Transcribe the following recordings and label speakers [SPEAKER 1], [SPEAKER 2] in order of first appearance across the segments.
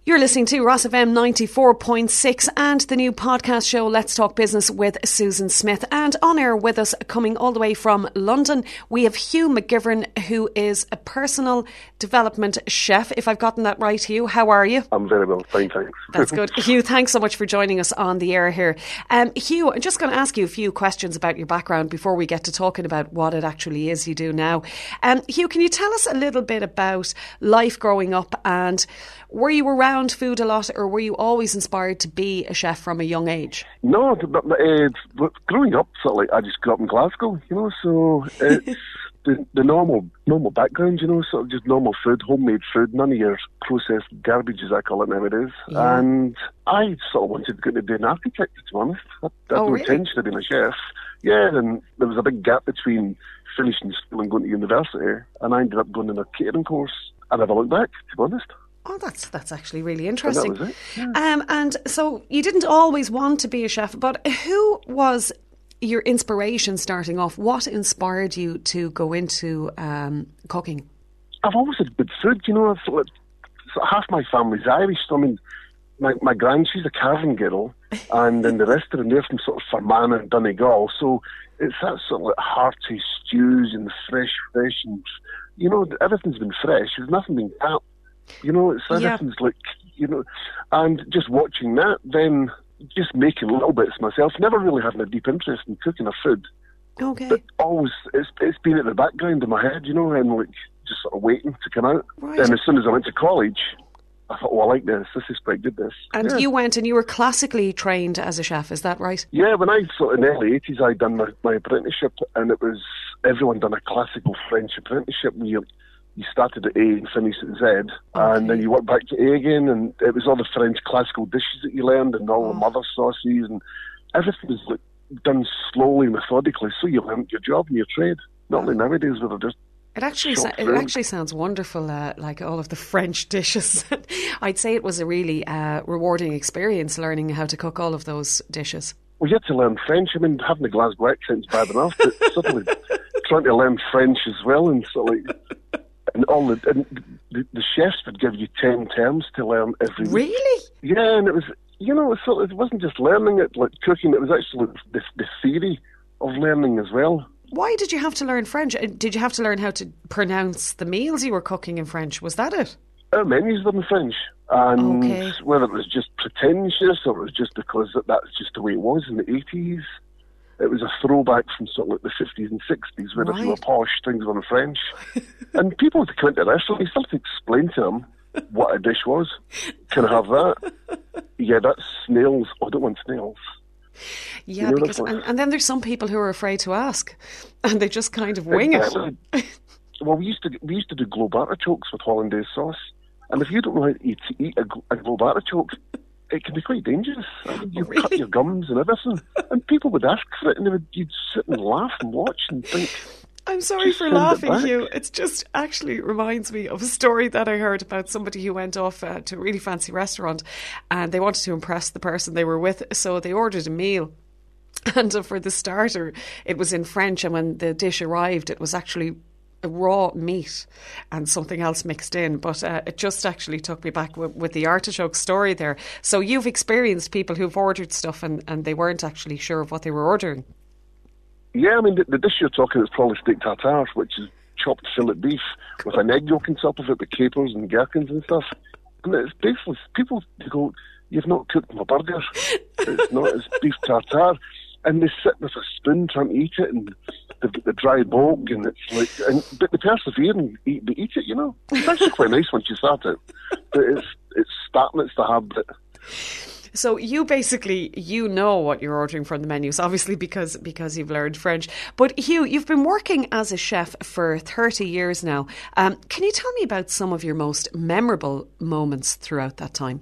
[SPEAKER 1] You're listening to Ross FM 94.6 and the new podcast show Let's Talk Business with Susan Smith. And on air with us, coming all the way from London, we have Hugh McGivern, who is a personal development chef. If I've gotten that right, Hugh, how are you?
[SPEAKER 2] I'm very well, fine, thanks.
[SPEAKER 1] That's good. Hugh, thanks so much for joining us on the air here. Hugh, I'm just going to ask you a few questions about your background before we get to talking about what it actually is you do now. Hugh, can you tell us a little bit about life growing up, and were you around food a lot, or were you always inspired to be a chef from a young age?
[SPEAKER 2] No, growing up, sort of like, I just grew up in Glasgow, so it's the normal background, sort of just normal food, homemade food, none of your processed garbage, as I call it nowadays. Yeah. And I sort of wanted to go to be an architect, to be honest. I had no intention of being a chef. Yeah, and there was a big gap between finishing school and going to university, and I ended up going on a catering course. I never looked back, to be honest.
[SPEAKER 1] Oh, that's actually really interesting.
[SPEAKER 2] And that was it. Yeah.
[SPEAKER 1] And so you didn't always want to be a chef, but who was your inspiration starting off? What inspired you to go into cooking?
[SPEAKER 2] I've always had good food, half my family's Irish. So, I mean, my gran, she's a carving girl, and then the rest of them, they're from sort of Fermanagh and Donegal. So it's that sort of like hearty stews and fresh, and everything's been fresh. There's nothing been cut. Everything's like, and just watching that, then just making little bits myself, never really having a deep interest in cooking or food.
[SPEAKER 1] Okay.
[SPEAKER 2] But always, it's been at the background of my head, and like just sort of waiting to come out.
[SPEAKER 1] Right.
[SPEAKER 2] And as soon as I went to college, I thought, I like this. This is quite good, this.
[SPEAKER 1] And you went and you were classically trained as a chef, is that right?
[SPEAKER 2] Yeah, when I sort of in the early 80s, I'd done my apprenticeship, and it was, everyone done a classical French apprenticeship where you started at A and finished at Z, and then you went back to A again, and it was all the French classical dishes that you learned, and all the mother sauces, and everything was like done slowly, methodically, so you learned your job and your trade. Not only nowadays, where they're just
[SPEAKER 1] It actually sounds wonderful, like all of the French dishes. I'd say it was a really rewarding experience learning how to cook all of those dishes.
[SPEAKER 2] Well, you had to learn French. I mean, having a Glasgow accent's bad enough, but suddenly trying to learn French as well, and sort of like, and the chefs would give you 10 terms to learn every week.
[SPEAKER 1] Really?
[SPEAKER 2] Yeah, and it was, it wasn't just learning it like cooking. It was actually the theory of learning as well.
[SPEAKER 1] Why did you have to learn French? Did you have to learn how to pronounce the meals you were cooking in French? Was that it?
[SPEAKER 2] Our menus were in French. And whether it was just pretentious or it was just because that's just the way it was in the 80s, it was a throwback from sort of like the 50s and 60s, where if you were posh, things were in French. And people would come into the restaurant, you still had to explain to them what a dish was. Can I have that? Yeah, that's snails. Oh, I don't want snails.
[SPEAKER 1] Yeah, because and then there's some people who are afraid to ask, and they just kind of wing it.
[SPEAKER 2] Well, we used to do globe artichokes with hollandaise sauce, and if you don't know how to eat a globe artichoke, it can be quite dangerous. I mean, you cut your gums and everything, and people would ask for it, and you'd sit and laugh and watch and think.
[SPEAKER 1] I'm sorry for laughing, Hugh. It just actually reminds me of a story that I heard about somebody who went off to a really fancy restaurant, and they wanted to impress the person they were with, so they ordered a meal. And for the starter, it was in French, and when the dish arrived, it was actually a raw meat and something else mixed in. But it just actually took me back with the artichoke story there. So you've experienced people who've ordered stuff and they weren't actually sure of what they were ordering.
[SPEAKER 2] Yeah, I mean, the dish you're talking is probably steak tartare, which is chopped fillet beef with an egg yolk on top of it, with capers and gherkins and stuff. And it's basically, people go, you've not cooked my burger. It's not, it's beef tartare. And they sit with a spoon trying to eat it, and the dry bulk, and it's like, but they persevere and eat it, It's actually quite nice once you start it. But it's the habit.
[SPEAKER 1] So you basically, know what you're ordering from the menus, obviously because you've learned French. But Hugh, you've been working as a chef for 30 years now. Can you tell me about some of your most memorable moments throughout that time?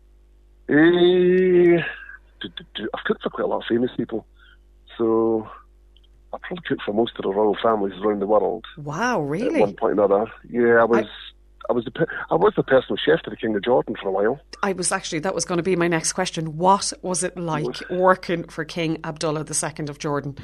[SPEAKER 2] I've cooked for quite a lot of famous people. So I probably cooked for most of the royal families around the world.
[SPEAKER 1] Wow, really?
[SPEAKER 2] At one point or another. Yeah, I was the personal chef to the King of Jordan for a while.
[SPEAKER 1] That was going to be my next question. What was it like working for King Abdullah II of Jordan?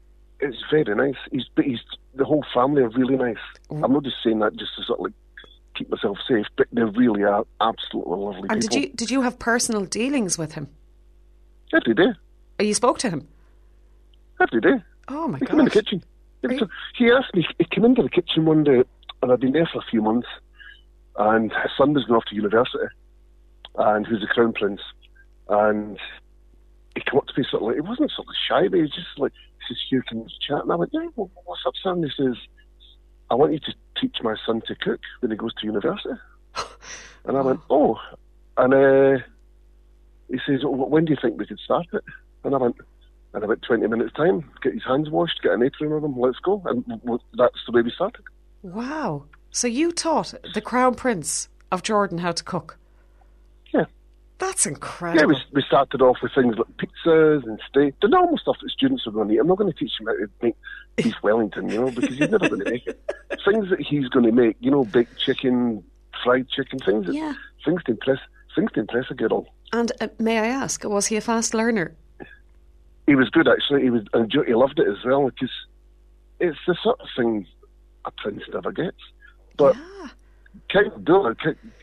[SPEAKER 2] It's very nice. The whole family are really nice. I'm not just saying that just to sort of like keep myself safe, but they really are absolutely lovely
[SPEAKER 1] And
[SPEAKER 2] people.
[SPEAKER 1] did you have personal dealings with him?
[SPEAKER 2] Every day.
[SPEAKER 1] Oh, you spoke to him?
[SPEAKER 2] Every day.
[SPEAKER 1] Oh, my
[SPEAKER 2] He came in the
[SPEAKER 1] gosh.
[SPEAKER 2] kitchen. He asked me, he came into the kitchen one day, and I'd been there for a few months, and his son was going off to university, and he was the Crown Prince, and he came up to me sort of like, he wasn't sort of shy, but he was just like, he says, Hugh, can we chat? And I went, yeah, well, what's up, son? He says, I want you to teach my son to cook when he goes to university. And I went, oh. And he says, well, when do you think we could start it? And I went, in about 20 minutes' time, get his hands washed, get an apron on him, let's go. And that's the way we started.
[SPEAKER 1] Wow. So you taught the Crown Prince of Jordan how to cook?
[SPEAKER 2] Yeah.
[SPEAKER 1] That's incredible.
[SPEAKER 2] Yeah, we started off with things like pizzas and steak, the normal stuff that students are going to eat. I'm not going to teach him how to make beef Wellington, because he's never going to make it. Things that he's going to make, baked chicken, fried chicken, things to impress a girl.
[SPEAKER 1] And may I ask, was he a fast learner?
[SPEAKER 2] He was good, actually. He loved it as well, because it's the sort of thing a prince never gets. But King Abdullah,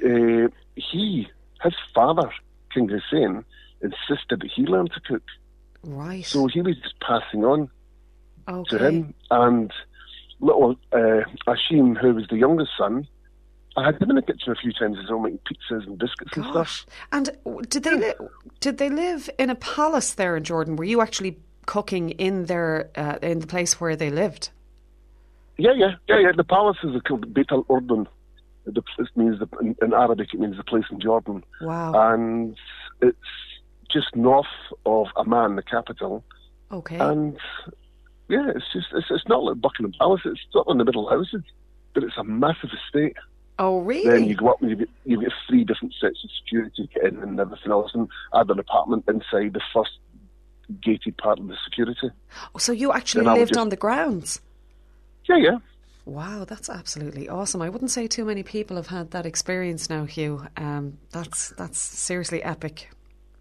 [SPEAKER 2] his father, King Hussein, insisted that he learn to cook.
[SPEAKER 1] Right.
[SPEAKER 2] So he was just passing on to him. And little Ashim, who was the youngest son, I had him in the kitchen a few times as well, making pizzas and biscuits and stuff.
[SPEAKER 1] And did they live in a palace there in Jordan? Were you actually cooking in their in the place where they lived?
[SPEAKER 2] Yeah. The palace is called Beit al-Urdun. It means in Arabic it means the place in Jordan.
[SPEAKER 1] Wow.
[SPEAKER 2] And it's just north of Amman, the capital.
[SPEAKER 1] Okay.
[SPEAKER 2] And yeah, it's not like Buckingham Palace. It's not in the middle houses, but it's a massive estate.
[SPEAKER 1] Oh, really?
[SPEAKER 2] Then you go up and you get 3 different sets of security to get in and everything else. And I had an apartment inside the first gated part of the security.
[SPEAKER 1] Oh, so you actually lived on the grounds?
[SPEAKER 2] Yeah.
[SPEAKER 1] Wow, that's absolutely awesome. I wouldn't say too many people have had that experience now, Hugh. That's seriously epic.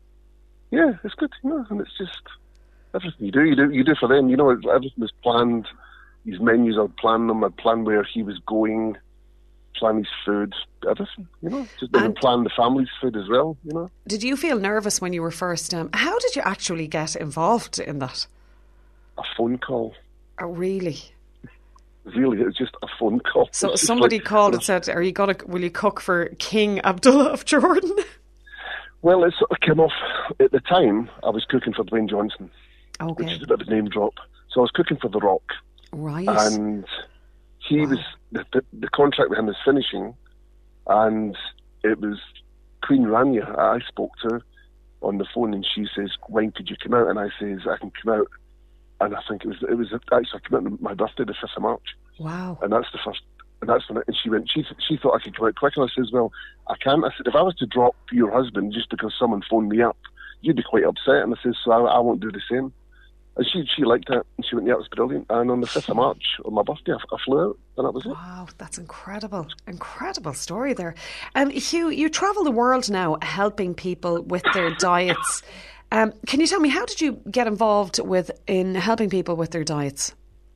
[SPEAKER 2] Yeah, it's good, and it's just everything you do for them. Everything was planned. His menus, I'd plan them. I'd plan where he was going, plan his food, everything, just and plan the family's food as well,
[SPEAKER 1] Did you feel nervous when you were first, how did you actually get involved in that?
[SPEAKER 2] A phone call.
[SPEAKER 1] Oh, really?
[SPEAKER 2] Really, it was just a phone call.
[SPEAKER 1] So somebody called and said, will you cook for King Abdullah of Jordan?
[SPEAKER 2] Well, it sort of came off, at the time, I was cooking for Dwayne Johnson, which is a bit of a name drop. So I was cooking for The Rock.
[SPEAKER 1] Right.
[SPEAKER 2] And he was, the contract with him was finishing, and it was Queen Rania I spoke to on the phone, and she says, when could you come out? And I says, I can come out. And I think it was actually, I came out on my birthday, the 5th of March.
[SPEAKER 1] Wow.
[SPEAKER 2] And that's the first, and that's when she thought I could come out quick. And I says, well, I can't. I said, if I was to drop your husband just because someone phoned me up, you'd be quite upset. And I says, so I won't do the same. And she liked it, and she went, yeah, it was brilliant. And on the 5th of March, on my birthday, I flew out, and that was it.
[SPEAKER 1] Wow, that's incredible. Incredible story there. Hugh, you travel the world now helping people with their diets. Can you tell me, how did you get involved in helping people with their diets?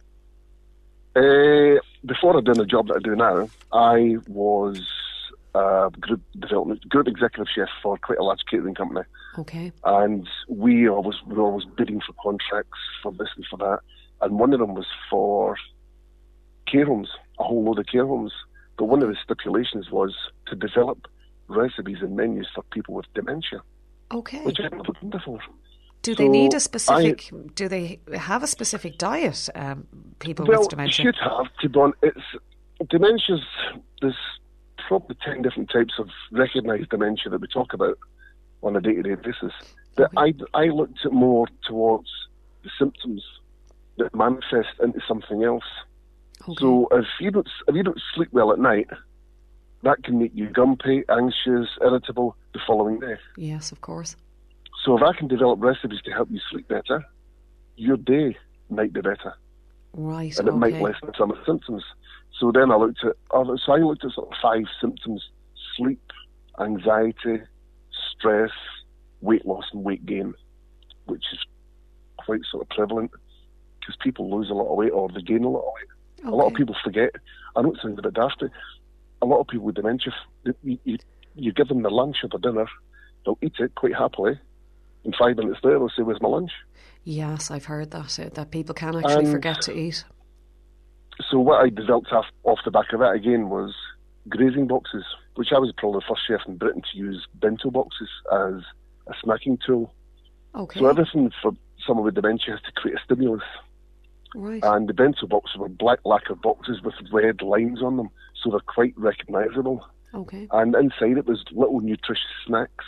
[SPEAKER 2] Before I'd done the job that I do now, I was group executive chef for quite a large catering company.
[SPEAKER 1] Okay.
[SPEAKER 2] And we were always bidding for contracts for this and for that. And one of them was for care homes, a whole load of care homes. But one of the stipulations was to develop recipes and menus for people with dementia.
[SPEAKER 1] Okay.
[SPEAKER 2] Which I've never done before.
[SPEAKER 1] Do they need a specific? Do they have a specific diet? People with dementia.
[SPEAKER 2] Well, should have. To be honest, dementia's. There's probably 10 different types of recognised dementia that we talk about on a day-to-day basis. But I looked at more towards the symptoms that manifest into something else. Okay. So if you don't sleep well at night, that can make you grumpy, anxious, irritable the following day.
[SPEAKER 1] Yes, of course.
[SPEAKER 2] So if I can develop recipes to help you sleep better, your day might be better.
[SPEAKER 1] Right,
[SPEAKER 2] and it might lessen some of the symptoms. So then I looked at sort of 5 symptoms: sleep, anxiety, stress, weight loss and weight gain, which is quite sort of prevalent because people lose a lot of weight or they gain a lot of weight. Okay. A lot of people forget. I know it sounds a bit daft. a lot of people with dementia, you give them their lunch or their dinner, they'll eat it quite happily, and 5 minutes later they'll say, "Where's my lunch?"
[SPEAKER 1] Yes, I've heard that people can actually forget to eat.
[SPEAKER 2] So what I developed off the back of that again was grazing boxes, which I was probably the first chef in Britain to use bento boxes as a snacking tool.
[SPEAKER 1] Okay.
[SPEAKER 2] So everything for someone with dementia has to create a stimulus.
[SPEAKER 1] Right.
[SPEAKER 2] And the bento boxes were black lacquer boxes with red lines on them, so they're quite recognisable.
[SPEAKER 1] Okay.
[SPEAKER 2] And inside it was little nutritious snacks.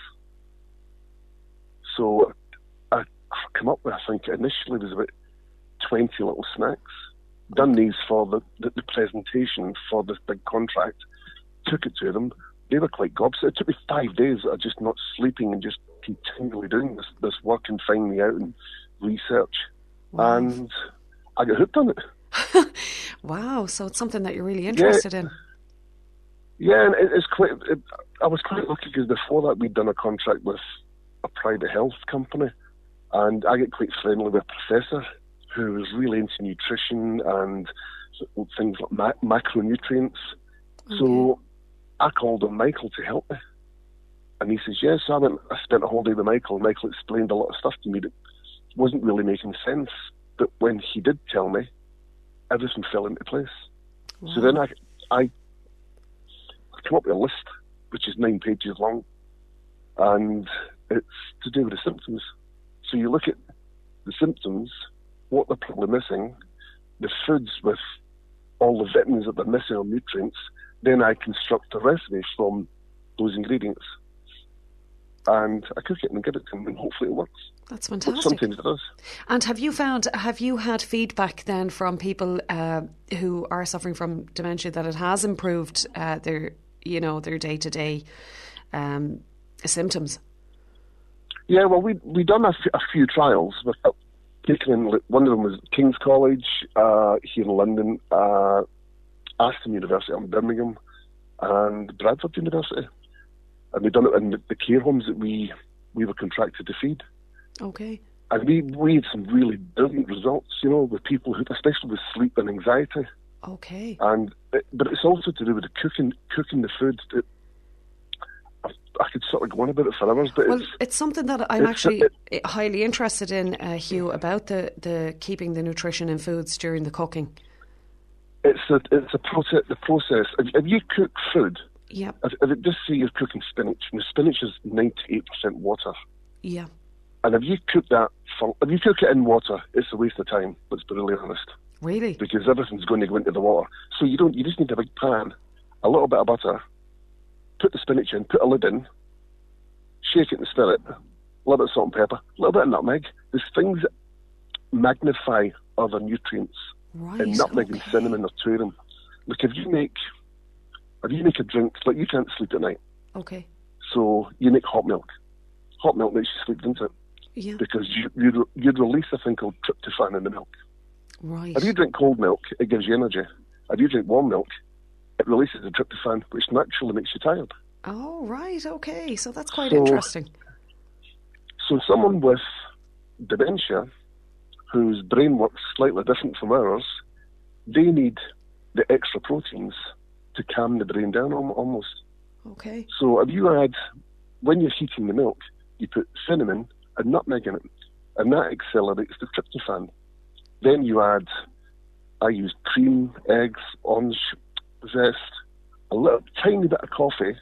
[SPEAKER 2] So I came up with, I think initially was about 20 little snacks. Done these for the presentation for this big contract. Took it to them. They were quite gobsmacked. It took me 5 days of just not sleeping and just continually doing this work and finding me out and research.
[SPEAKER 1] Wow.
[SPEAKER 2] And I got hooked on it.
[SPEAKER 1] Wow, so it's something that you're really interested in.
[SPEAKER 2] Yeah, and it's quite. I was quite lucky because before that we'd done a contract with a private health company, and I get quite friendly with a professor who was really into nutrition and things like macronutrients.
[SPEAKER 1] Okay.
[SPEAKER 2] So I called on Michael to help me, and he says yes. So I spent a whole day with Michael. Michael explained a lot of stuff to me that wasn't really making sense, but when he did tell me, everything fell into place.
[SPEAKER 1] Wow.
[SPEAKER 2] So then I came up with a list, which is 9 pages long, and it's to do with the symptoms. So you look at the symptoms, what they're probably missing, the foods with all the vitamins that they're missing or nutrients, then I construct a recipe from those ingredients. And I cook it and give it to them, and hopefully it works.
[SPEAKER 1] That's
[SPEAKER 2] But
[SPEAKER 1] fantastic.
[SPEAKER 2] sometimes it does.
[SPEAKER 1] And have you had feedback then from people who are suffering from dementia that it has improved their day-to-day symptoms?
[SPEAKER 2] Yeah, well, we done a few trials with one of them was King's College here in London, Aston University in Birmingham, and Bradford University, and we done it in the care homes that we were contracted to feed.
[SPEAKER 1] Okay.
[SPEAKER 2] And we had some really brilliant results, with people who, especially with sleep and anxiety.
[SPEAKER 1] Okay.
[SPEAKER 2] But it's also to do with the cooking the food. I could sort of go on about it for hours, but
[SPEAKER 1] it's something that I'm actually highly interested in, Hugh, about the keeping the nutrition in foods during the cooking.
[SPEAKER 2] It's a process. The process. If you cook food,
[SPEAKER 1] yeah.
[SPEAKER 2] If it just say you're cooking spinach, and the spinach is 98% water.
[SPEAKER 1] Yeah.
[SPEAKER 2] And if you cook it in water, it's a waste of time. Let's be really honest.
[SPEAKER 1] Really?
[SPEAKER 2] Because everything's going to go into the water. So you just need a big pan, a little bit of butter, put the spinach in, put a lid in, shake it in the spirit, a little bit of salt and pepper, a little bit of nutmeg. There's things that magnify other nutrients.
[SPEAKER 1] Right.
[SPEAKER 2] And nutmeg and cinnamon are two of them. Look, if you make a drink, like you can't sleep at night.
[SPEAKER 1] Okay.
[SPEAKER 2] So you make hot milk. Hot milk makes you sleep, doesn't it?
[SPEAKER 1] Yeah.
[SPEAKER 2] Because you'd release a thing called tryptophan in the milk.
[SPEAKER 1] Right.
[SPEAKER 2] If you drink cold milk, it gives you energy. If you drink warm milk, it releases the tryptophan, which naturally makes you tired.
[SPEAKER 1] Oh, right. Okay. So that's quite interesting.
[SPEAKER 2] So someone with dementia, whose brain works slightly different from ours, they need the extra proteins to calm the brain down almost.
[SPEAKER 1] Okay.
[SPEAKER 2] So if you add, when you're heating the milk, you put cinnamon and nutmeg in it, and that accelerates the tryptophan. Then you add, I use cream, eggs, orange zest, a little tiny bit of coffee,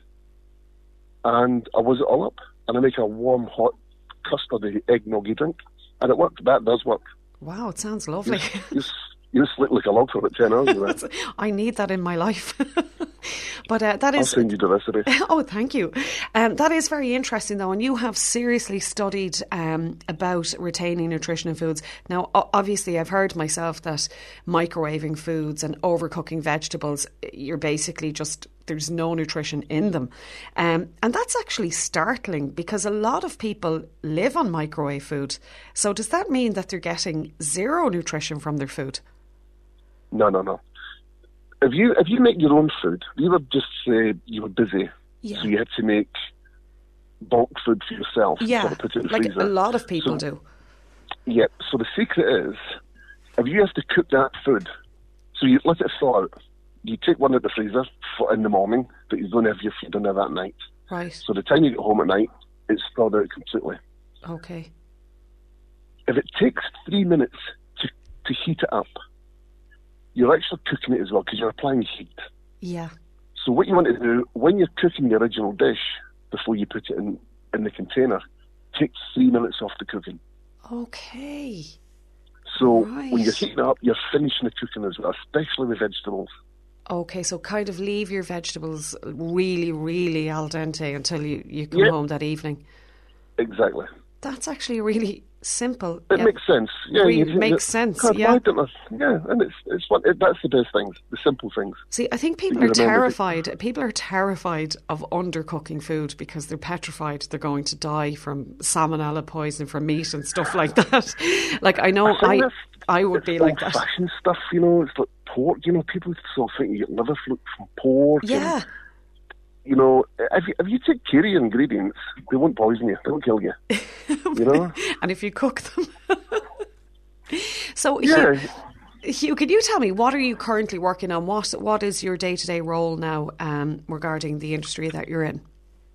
[SPEAKER 2] and I whiz it all up, and I make a warm, hot custardy eggnoggy drink, and it worked. That does work.
[SPEAKER 1] Wow, it sounds lovely.
[SPEAKER 2] You sleep like a log for about 10 hours of that.
[SPEAKER 1] I need that in my life. But that is...
[SPEAKER 2] I'll send you the recipe.
[SPEAKER 1] Oh, thank you. That is very interesting, though, and you have seriously studied about retaining nutrition in foods. Now, obviously, I've heard myself that microwaving foods and overcooking vegetables, you're basically just... there's no nutrition in them. And that's actually startling because a lot of people live on microwave food. So does that mean that they're getting zero nutrition from their food?
[SPEAKER 2] No. If you make your own food, you would just say you were busy, so you had to make bulk food for yourself.
[SPEAKER 1] Yeah,
[SPEAKER 2] sort of put it in the
[SPEAKER 1] like
[SPEAKER 2] freezer.
[SPEAKER 1] a lot of people do.
[SPEAKER 2] Yeah, so the secret is, if you have to cook that food, so you let it thaw out, you take one out the freezer for in the morning, but you don't have your food in there that night.
[SPEAKER 1] Right.
[SPEAKER 2] So the time you get home at night, it's thawed out completely.
[SPEAKER 1] Okay.
[SPEAKER 2] If it takes 3 minutes to heat it up, you're actually cooking it as well because you're applying heat.
[SPEAKER 1] Yeah.
[SPEAKER 2] So what you want to do when you're cooking the original dish before you put it in the container, take 3 minutes off the cooking.
[SPEAKER 1] Okay.
[SPEAKER 2] So
[SPEAKER 1] Right.
[SPEAKER 2] when you're heating it up, you're finishing the cooking as well, especially with vegetables.
[SPEAKER 1] Okay, so kind of leave your vegetables really, really al dente until you come home that evening.
[SPEAKER 2] Exactly.
[SPEAKER 1] That's actually really simple.
[SPEAKER 2] It makes sense. Yeah,
[SPEAKER 1] makes sense.
[SPEAKER 2] God,
[SPEAKER 1] Yeah.
[SPEAKER 2] And that's the best things, the simple things.
[SPEAKER 1] See, I think people are terrified. People are terrified of undercooking food because they're petrified they're going to die from salmonella poison from meat and stuff like that. Like I know I would be like that.
[SPEAKER 2] Old-fashioned stuff, it's like pork. People still think you get liver fluke from pork.
[SPEAKER 1] Yeah.
[SPEAKER 2] And, if you take care of your ingredients, they won't poison you. They won't kill you.
[SPEAKER 1] And if you cook them. So,
[SPEAKER 2] yeah.
[SPEAKER 1] Hugh, can you tell me, what are you currently working on? What is your day-to-day role now regarding the industry that you're in?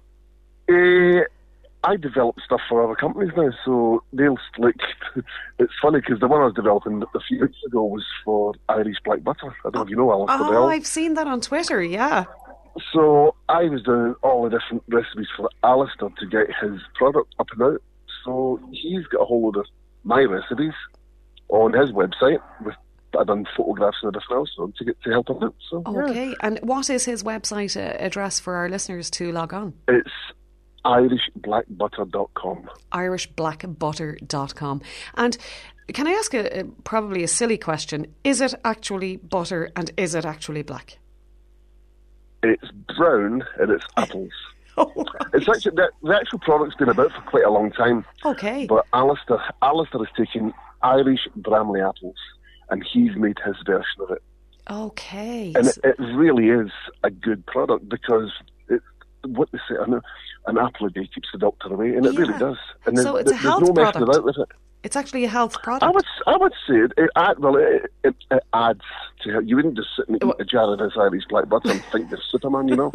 [SPEAKER 2] I develop stuff for other companies now, so they'll it's funny because the one I was developing a few weeks ago was for Irish black butter. I don't know if you know Alistair Bell.
[SPEAKER 1] I've seen that on Twitter, yeah.
[SPEAKER 2] So I was doing all the different recipes for Alistair to get his product up and out. So he's got a whole load of my recipes on his website. I've done photographs and everything else to help him out. So,
[SPEAKER 1] okay, and what is his website address for our listeners to log on?
[SPEAKER 2] It's irishblackbutter.com.
[SPEAKER 1] irishblackbutter.com. And can I ask probably a silly question? Is it actually butter and is it actually black?
[SPEAKER 2] It's brown and it's apples.
[SPEAKER 1] Oh, right.
[SPEAKER 2] It's actually the actual product's been about for quite a long time.
[SPEAKER 1] Okay.
[SPEAKER 2] But Alistair has taken Irish Bramley apples and he's made his version of it.
[SPEAKER 1] Okay.
[SPEAKER 2] And it really is a good product because what they say, an apple a day keeps the doctor away, and it really does. And
[SPEAKER 1] so it's a health
[SPEAKER 2] no
[SPEAKER 1] product.
[SPEAKER 2] messing about with it.
[SPEAKER 1] It's actually a health product.
[SPEAKER 2] I would say it adds to it. You wouldn't just sit and eat a jar of this Irish black butter and think you're Superman,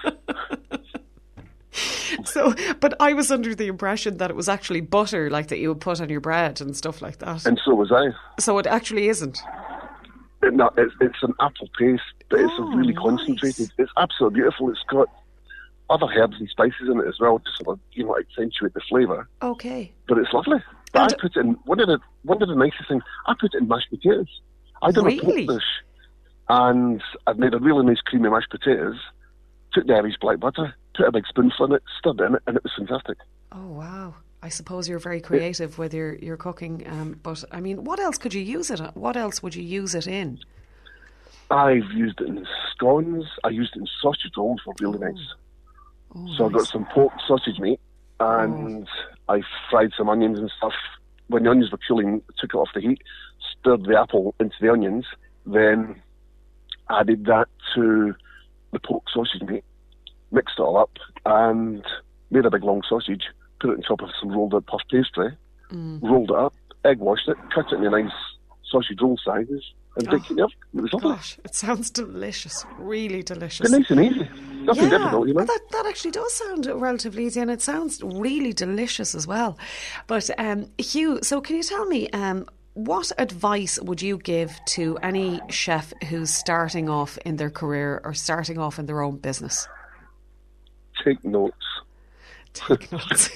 [SPEAKER 1] So, but I was under the impression that it was actually butter, like that you would put on your bread and stuff like that.
[SPEAKER 2] And so was I.
[SPEAKER 1] So it actually isn't.
[SPEAKER 2] No, it's an apple paste, but it's really concentrated. It's absolutely beautiful. It's got other herbs and spices in it as well to sort of, accentuate the flavour.
[SPEAKER 1] Okay.
[SPEAKER 2] But it's lovely. But I put it in, one of the nicest things, I put it in mashed potatoes. I done a pork dish, and I've made a really nice creamy mashed potatoes, took the Irish black butter, put a big spoonful in it, stirred it in it, and it was fantastic.
[SPEAKER 1] Oh, wow. I suppose you're very creative with your cooking, but I mean, what else could you use it? What else would you use it in?
[SPEAKER 2] I've used it in scones. I used it in sausage rolls, were really nice.
[SPEAKER 1] Oh,
[SPEAKER 2] so
[SPEAKER 1] nice.
[SPEAKER 2] I got some pork sausage meat, and I fried some onions and stuff. When the onions were cooling, took it off the heat, stirred the apple into the onions, then added that to the pork sausage meat, mixed it all up, and made a big long sausage, put it on top of some rolled up puff pastry, rolled it up, egg washed it, cut it into nice sausage roll sizes, and baked it in the oven. It was lovely.
[SPEAKER 1] Gosh, it sounds delicious, really delicious.
[SPEAKER 2] It's nice and easy. Nothing difficult,
[SPEAKER 1] Well, that actually does sound relatively easy, and it sounds really delicious as well. But Hugh, so can you tell me, what advice would you give to any chef who's starting off in their career or starting off in their own business?
[SPEAKER 2] Take notes.
[SPEAKER 1] Take notes.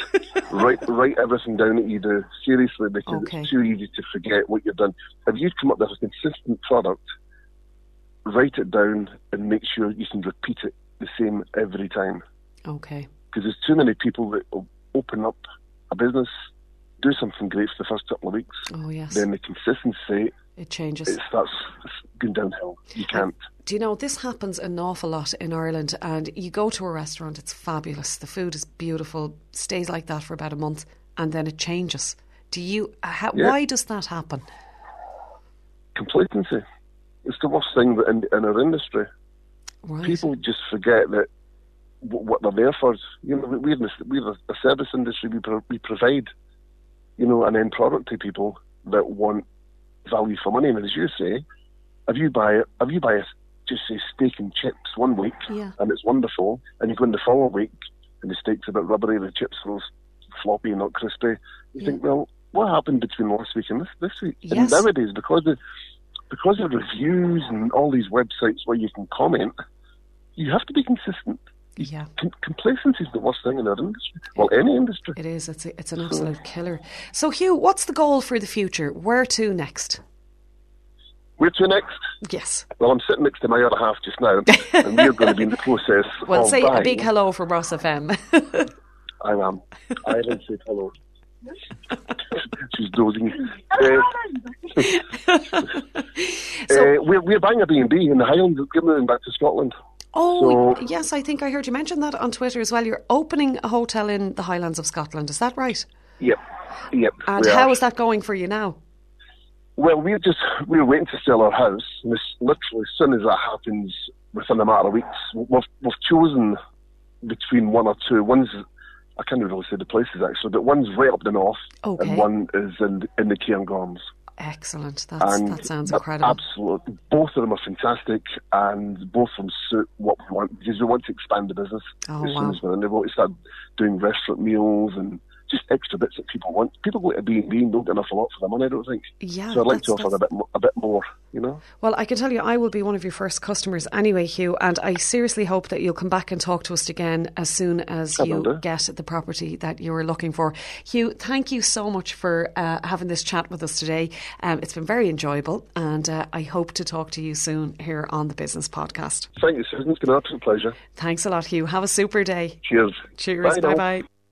[SPEAKER 2] write everything down that you do, seriously, because it's too easy to forget what you've done. If you come up with a consistent product, write it down and make sure you can repeat it the same every time. Okay. Because there's too many people that will open up a business, do something great for the first couple of weeks.
[SPEAKER 1] Oh, yes.
[SPEAKER 2] Then the consistency,
[SPEAKER 1] it changes.
[SPEAKER 2] It starts going downhill. You can't.
[SPEAKER 1] Do you know, this happens an awful lot in Ireland, and you go to a restaurant, it's fabulous, the food is beautiful, stays like that for about a month, and then it changes. Why does that happen?
[SPEAKER 2] Complacency. It's the worst thing in our industry.
[SPEAKER 1] Right.
[SPEAKER 2] People just forget that what they're there for. We're a service industry. We provide, an end product to people that want value for money. And as you say, if you buy just say steak and chips one week,
[SPEAKER 1] Yeah.
[SPEAKER 2] and it's wonderful, and you go in the following week, and the steak's a bit rubbery, the chips are floppy and not crispy. You think, well, what happened between last week and this week?
[SPEAKER 1] Yes.
[SPEAKER 2] And nowadays, because of reviews and all these websites where you can comment, you have to be consistent.
[SPEAKER 1] Yeah.
[SPEAKER 2] Complacency is the worst thing in our industry. Well, any industry.
[SPEAKER 1] It is. It's an absolute killer. So, Hugh, what's the goal for the future? Where to next?
[SPEAKER 2] Where to next?
[SPEAKER 1] Yes.
[SPEAKER 2] Well, I'm sitting next to my other half just now, and we're going to be in the process
[SPEAKER 1] Well,
[SPEAKER 2] of
[SPEAKER 1] say
[SPEAKER 2] buying.
[SPEAKER 1] a big hello from Ross FM.
[SPEAKER 2] I am. I haven't said hello. She's dozing. We're buying a B&B in the Highlands, giving back to Scotland.
[SPEAKER 1] Oh, yes, I think I heard you mention that on Twitter as well. You're opening a hotel in the Highlands of Scotland, is that right?
[SPEAKER 2] Yep.
[SPEAKER 1] And how is that going for you now?
[SPEAKER 2] Well, we're waiting to sell our house, and literally as soon as that happens, within a matter of weeks, we've chosen between one or two. One's, I can't really say the places actually, but one's right up the north, and one is in the Cairngorms.
[SPEAKER 1] Excellent. That sounds incredible.
[SPEAKER 2] Absolutely. Both of them are fantastic, and both of them suit what we want, because we want to expand the business as soon as we're in there. We want to start doing restaurant meals and just extra bits that people want. People go to B&B and don't get enough a lot for their money, I don't think.
[SPEAKER 1] Yeah,
[SPEAKER 2] so I'd like to offer a bit more, you know.
[SPEAKER 1] Well, I can tell you I will be one of your first customers anyway, Hugh, and I seriously hope that you'll come back and talk to us again as soon as you get the property that you were looking for. Hugh, thank you so much for having this chat with us today. It's been very enjoyable, and I hope to talk to you soon here on the Business Podcast.
[SPEAKER 2] Thank you, Susan. It's been an absolute pleasure.
[SPEAKER 1] Thanks a lot, Hugh. Have a super day.
[SPEAKER 2] Cheers.
[SPEAKER 1] Cheers. Bye-bye.